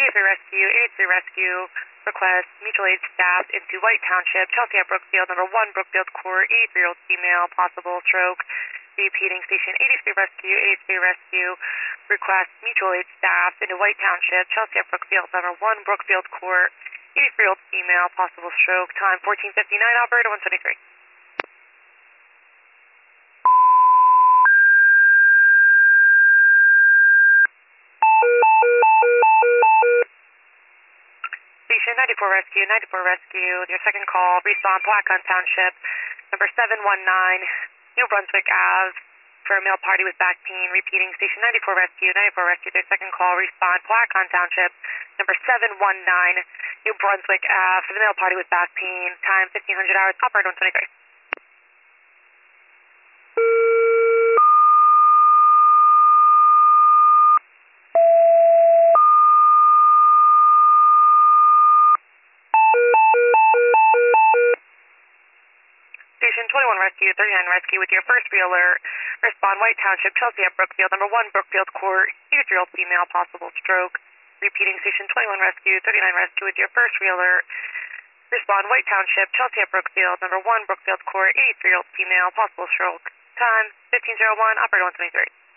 83 Rescue, 83 Rescue, request mutual aid staff into White Township, Chelsea at Brookfield, number 1, Brookfield Court, 83-year-old female, possible stroke. Repeating, station 83 Rescue, 83 Rescue, request mutual aid staff into White Township, Chelsea at Brookfield, number 1, Brookfield Court, 83-year-old female, possible stroke. Time 14:59, operator 123. Station 94 Rescue, 94 Rescue, your second call, respond Blackgun Township, number 719, New Brunswick Ave, for a male party with back pain. Repeating, station 94 Rescue, 94 Rescue, their second call, respond Blackgun Township, number 719, New Brunswick Ave, for the male party with back pain. Time 1500 hours, operator 123. Station 21 Rescue, 39 Rescue, with your first re-alert. Respond White Township, Chelsea at Brookfield, number 1, Brookfield Court, 83-year-old female, possible stroke. Repeating, station 21 Rescue, 39 Rescue, with your first re-alert. Respond White Township, Chelsea at Brookfield, number 1, Brookfield Court, 83-year-old female, possible stroke. Time 15:01, operator 123.